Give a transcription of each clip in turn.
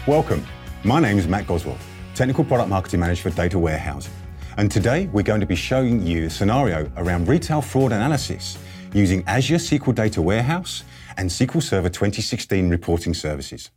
Welcome. My name is Matt Goswell, Technical Product Marketing Manager for Data Warehousing. And today we're going to be showing you a scenario around retail fraud analysis using Azure SQL Data Warehouse and SQL Server 2016 reporting services.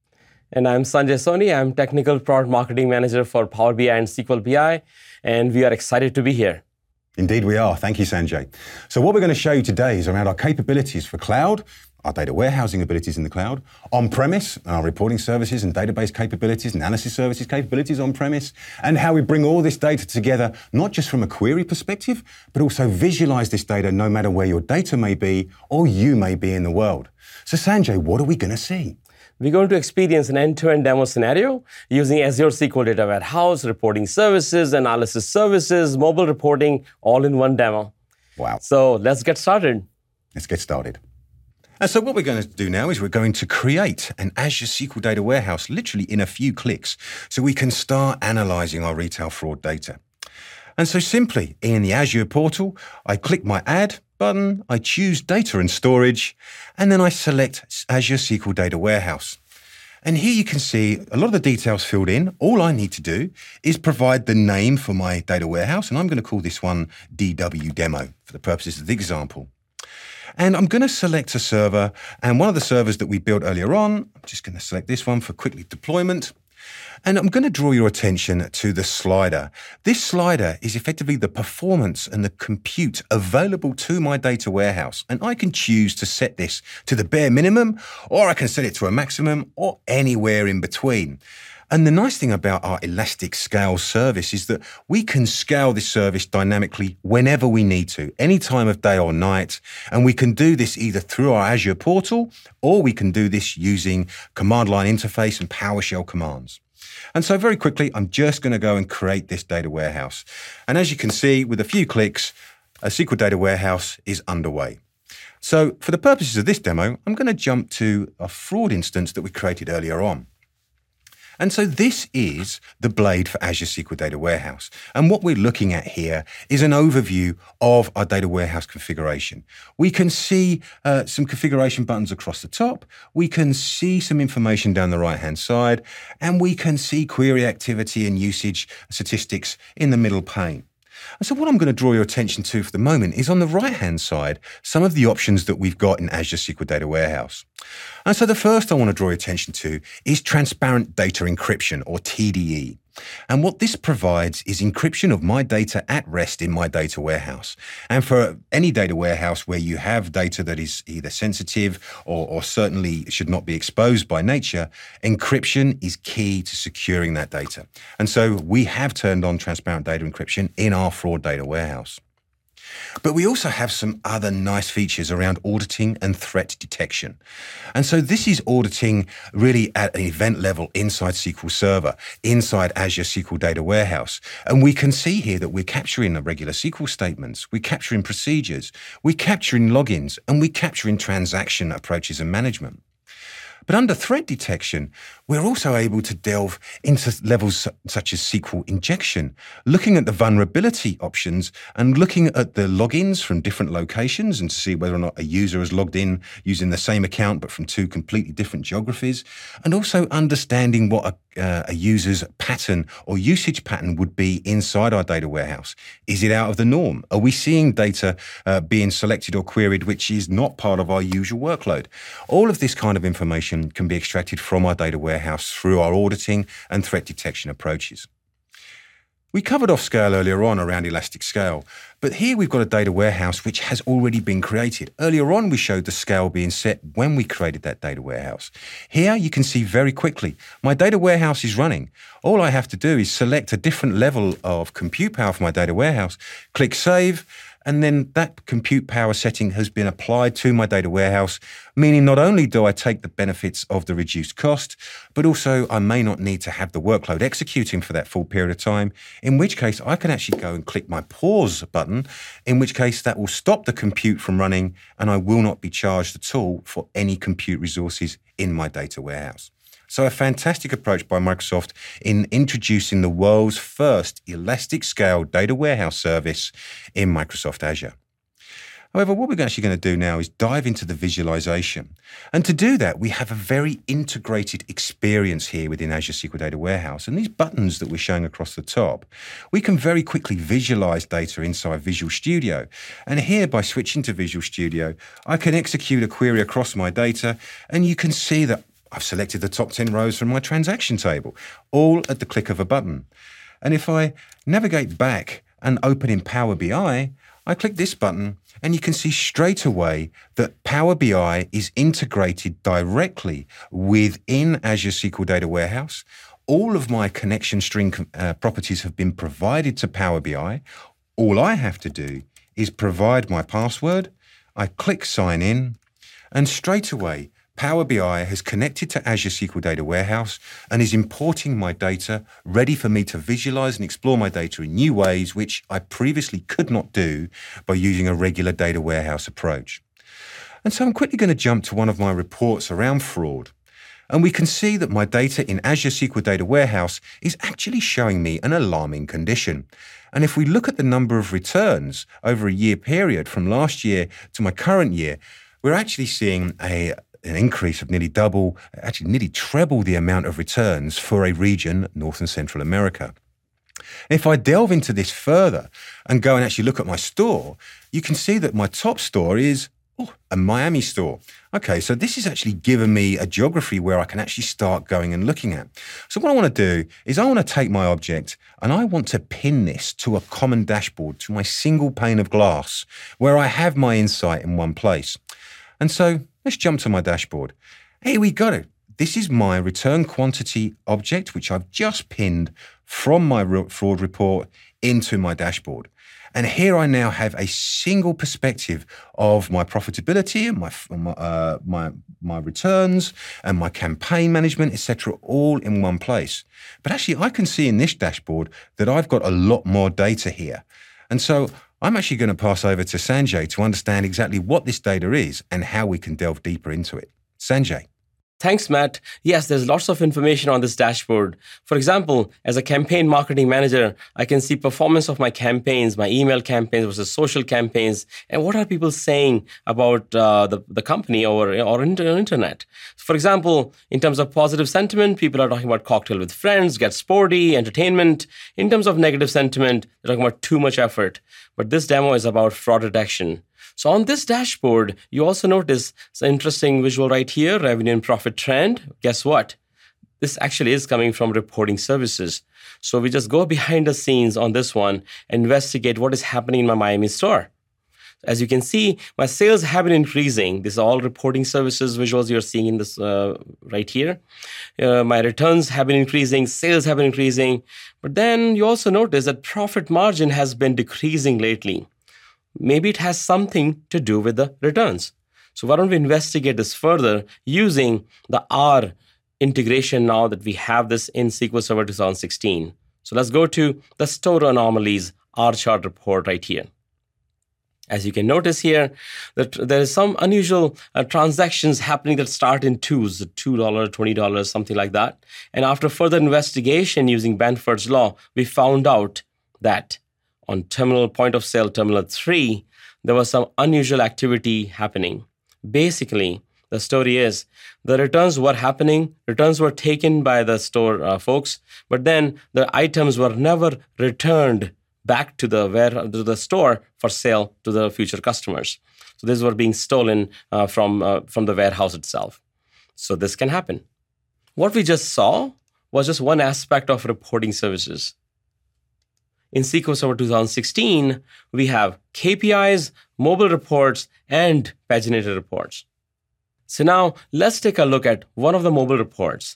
And I'm Sanjay Soni. I'm Technical Product Marketing Manager for Power BI and SQL BI, and we are excited to be here. Indeed we are. Thank you, Sanjay. So what we're going to show you today is around our capabilities for cloud, our data warehousing abilities in the cloud, on-premise, our reporting services and database capabilities, analysis services capabilities on-premise, and how we bring all this data together, not just from a query perspective, but also visualize this data no matter where your data may be or you may be in the world. So Sanjay, what are we going to see? We're going to experience an end-to-end demo scenario using Azure SQL Data Warehouse, reporting services, analysis services, mobile reporting, all in one demo. Wow. So let's get started. Let's get started. And so what we're going to do now is we're going to create an Azure SQL Data Warehouse literally in a few clicks so we can start analyzing our retail fraud data. And so simply in the Azure portal, I click my Add button, I choose Data and Storage, and then I select Azure SQL Data Warehouse. And here you can see a lot of the details filled in. All I need to do is provide the name for my data warehouse, and I'm going to call this one DW Demo for the purposes of the example. And I'm going to select a server, and one of the servers that we built earlier on, I'm just going to select this one for quick deployment. And I'm going to draw your attention to the slider. This slider is effectively the performance and the compute available to my data warehouse. And I can choose to set this to the bare minimum, or I can set it to a maximum, or anywhere in between. And the nice thing about our Elastic Scale service is that we can scale this service dynamically whenever we need to, any time of day or night. And we can do this either through our Azure portal, or we can do this using command line interface and PowerShell commands. And so very quickly, I'm just going to go and create this data warehouse. And as you can see, with a few clicks, a SQL data warehouse is underway. So for the purposes of this demo, I'm going to jump to a fraud instance that we created earlier on. And so this is the blade for Azure SQL Data Warehouse. And what we're looking at here is an overview of our data warehouse configuration. We can see some configuration buttons across the top. We can see some information down the right-hand side. And we can see query activity and usage statistics in the middle pane. And so what I'm going to draw your attention to for the moment is on the right-hand side, some of the options that we've got in Azure SQL Data Warehouse. And so the first I want to draw your attention to is Transparent Data Encryption, or TDE. And what this provides is encryption of my data at rest in my data warehouse. And for any data warehouse where you have data that is either sensitive or certainly should not be exposed by nature, encryption is key to securing that data. And so we have turned on transparent data encryption in our fraud data warehouse. But we also have some other nice features around auditing and threat detection. And so this is auditing really at an event level inside SQL Server, inside Azure SQL Data Warehouse. And we can see here that we're capturing the regular SQL statements, we're capturing procedures, we're capturing logins, and we're capturing transaction approaches and management. But under threat detection, we're also able to delve into levels such as SQL injection, looking at the vulnerability options and looking at the logins from different locations and to see whether or not a user has logged in using the same account but from two completely different geographies, and also understanding what a user's pattern or usage pattern would be inside our data warehouse. Is it out of the norm? Are we seeing data being selected or queried which is not part of our usual workload? All of this kind of information can be extracted from our data warehouse through our auditing and threat detection approaches. We covered off scale earlier on around Elastic Scale, but here we've got a data warehouse which has already been created. Earlier on, we showed the scale being set when we created that data warehouse. Here you can see very quickly, my data warehouse is running. All I have to do is select a different level of compute power for my data warehouse, click Save, and then that compute power setting has been applied to my data warehouse, meaning not only do I take the benefits of the reduced cost, but also I may not need to have the workload executing for that full period of time, in which case I can actually go and click my pause button, in which case that will stop the compute from running and I will not be charged at all for any compute resources in my data warehouse. So a fantastic approach by Microsoft in introducing the world's first Elastic Scale data warehouse service in Microsoft Azure. However, what we're actually going to do now is dive into the visualization. And to do that, we have a very integrated experience here within Azure SQL Data Warehouse. And these buttons that we're showing across the top, we can very quickly visualize data inside Visual Studio. And here, by switching to Visual Studio, I can execute a query across my data, and you can see that I've selected the top 10 rows from my transaction table, all at the click of a button. And if I navigate back and open in Power BI, I click this button, and you can see straight away that Power BI is integrated directly within Azure SQL Data Warehouse. All of my connection string properties have been provided to Power BI. All I have to do is provide my password. I click Sign In, and straight away, Power BI has connected to Azure SQL Data Warehouse and is importing my data, ready for me to visualize and explore my data in new ways, which I previously could not do by using a regular data warehouse approach. And so I'm quickly going to jump to one of my reports around fraud. And we can see that my data in Azure SQL Data Warehouse is actually showing me an alarming condition. And if we look at the number of returns over a year period from last year to my current year, we're actually seeing an increase of nearly treble the amount of returns for a region, North and Central America. If I delve into this further and go and actually look at my store, you can see that my top store is a Miami store. Okay, so this is actually given me a geography where I can actually start going and looking at. So what I want to do is I want to take my object and I want to pin this to a common dashboard, to my single pane of glass, where I have my insight in one place. And so let's jump to my dashboard. Here we got it. This is my return quantity object, which I've just pinned from my fraud report into my dashboard. And here I now have a single perspective of my profitability and my returns and my campaign management, etc., all in one place. But actually, I can see in this dashboard that I've got a lot more data here. And so I'm actually going to pass over to Sanjay to understand exactly what this data is and how we can delve deeper into it. Sanjay. Thanks, Matt. Yes, there's lots of information on this dashboard. For example, as a campaign marketing manager, I can see performance of my campaigns, my email campaigns versus social campaigns, and what are people saying about the company or internet. For example, in terms of positive sentiment, people are talking about cocktail with friends, get sporty, entertainment. In terms of negative sentiment, they're talking about too much effort. But this demo is about fraud detection. So on this dashboard, you also notice an interesting visual right here, revenue and profit trend. Guess what? This actually is coming from reporting services. So we just go behind the scenes on this one and investigate what is happening in my Miami store. As you can see, my sales have been increasing. This is all reporting services visuals you're seeing in this right here. My returns have been increasing, sales have been increasing. But then you also notice that profit margin has been decreasing lately. Maybe it has something to do with the returns. So why don't we investigate this further using the R integration now that we have this in SQL Server 2016. So let's go to the store anomalies R chart report right here. As you can notice here, that there is some unusual transactions happening that start in twos, $2, $20, something like that. And after further investigation using Benford's law, we found out that on terminal point of sale, terminal 3, there was some unusual activity happening. Basically, the story is the returns were happening, returns were taken by the store folks, but then the items were never returned back to the store for sale to the future customers. So these were being stolen from the warehouse itself. So this can happen. What we just saw was just one aspect of reporting services. In SQL Server 2016, we have KPIs, mobile reports, and paginated reports. So now let's take a look at one of the mobile reports.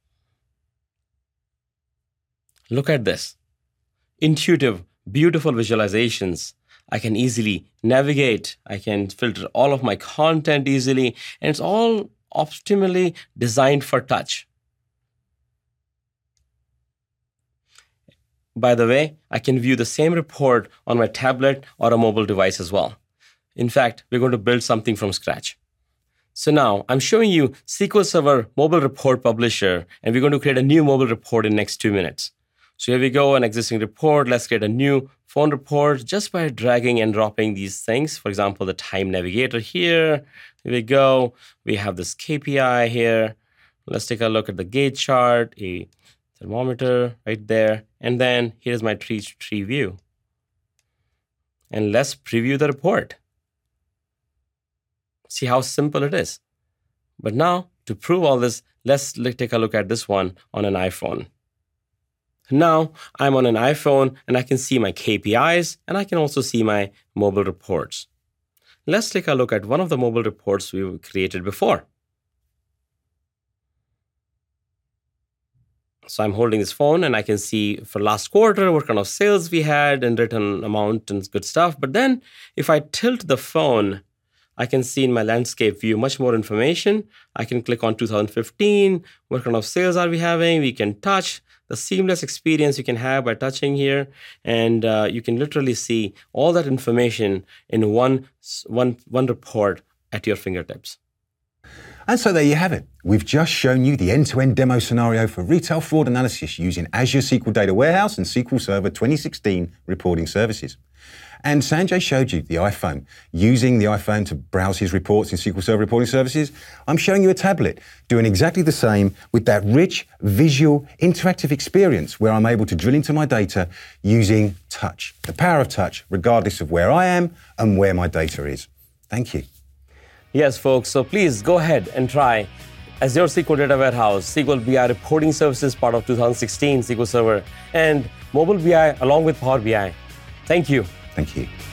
Look at this. Intuitive, beautiful visualizations. I can easily navigate. I can filter all of my content easily, and it's all optimally designed for touch. By the way, I can view the same report on my tablet or a mobile device as well. In fact, we're going to build something from scratch. So now I'm showing you SQL Server Mobile Report Publisher, and we're going to create a new mobile report in the next 2 minutes. So here we go, an existing report. Let's create a new phone reports just by dragging and dropping these things. For example, the time navigator here. Here we go. We have this KPI here. Let's take a look at the gauge chart, a thermometer right there. And then here's my tree view. And let's preview the report. See how simple it is. But now, to prove all this, let's take a look at this one on an iPhone. Now, I'm on an iPhone and I can see my KPIs and I can also see my mobile reports. Let's take a look at one of the mobile reports we created before. So I'm holding this phone and I can see for last quarter what kind of sales we had and written amount and good stuff. But then if I tilt the phone, I can see in my landscape view much more information. I can click on 2015. What kind of sales are we having? We can touch the seamless experience you can have by touching here. And you can literally see all that information in one report at your fingertips. And so there you have it. We've just shown you the end-to-end demo scenario for retail fraud analysis using Azure SQL Data Warehouse and SQL Server 2016 reporting services. And Sanjay showed you the iPhone. Using the iPhone to browse his reports in SQL Server reporting services, I'm showing you a tablet doing exactly the same with that rich, visual, interactive experience where I'm able to drill into my data using touch, the power of touch, regardless of where I am and where my data is. Thank you. Yes, folks. So please go ahead and try Azure SQL Data Warehouse, SQL BI reporting services part of 2016 SQL Server, and mobile BI along with Power BI. Thank you. Thank you.